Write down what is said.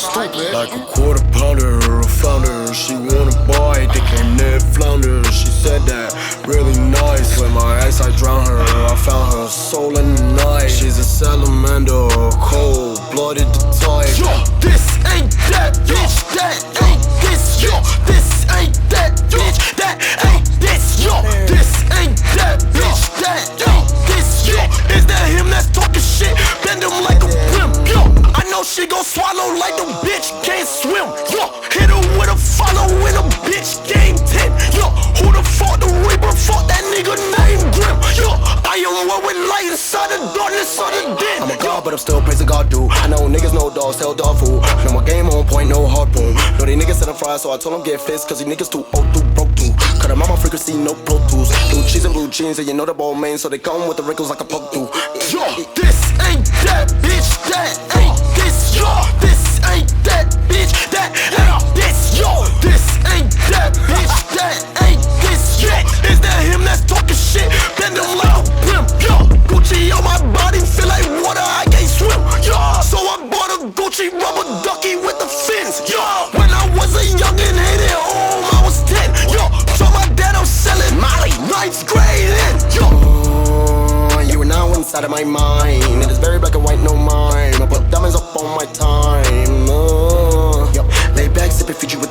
stupid. Like a quarter pounder or a flounder, she wanna buy it, they came near flounder. She said that really nice. With my ex I drowned her, I found her soul in the night. She's a salamander, cold-blooded the type. Yo, this ain't that bitch, that ain't this. Yo, this ain't that bitch, that ain't this. Yo, this ain't that bitch, that ain't this. Yo, is that him that's talking shit? Bend him like a brim. Yo, I know she gon' swallow like the bitch can't swim. Yo, hit her with a follow in a bitch game 10. Yo, who the fuck the Reaper? Fuck that nigga named Grim. Yo, I am one with light inside the darkness of the den. I'm a god, but I'm still praising God, dude. I know niggas, no dogs, sell dog food. No more game on point, no harpoon. No, these niggas said I'm fried, so I told them get fixed. Cause these niggas too old, too broke, too. Cut them out my frequency, no Pro Tools. Blue cheese and blue jeans, and you know the ball main, so they come with the wrinkles like a poke through. Yo, this ain't that bitch, that ain't this. Yo, this ain't that bitch, that ain't this. Yo, this ain't that bitch, that ain't this. Yo, is that him that's talking shit? Bend him like a brim. Yo, Gucci on my body, feel like water, I can't swim. Yo, so I bought a Gucci rubber ducky with the fins. Yo, when I was a youngin', hated home, I was 10. Yo, so my dad, I'm selling Molly, 9th grade in. Yo, You are now inside of my mind. It is very black and white, no mime. I put diamonds up on my time. Lay back, sipping Fiji with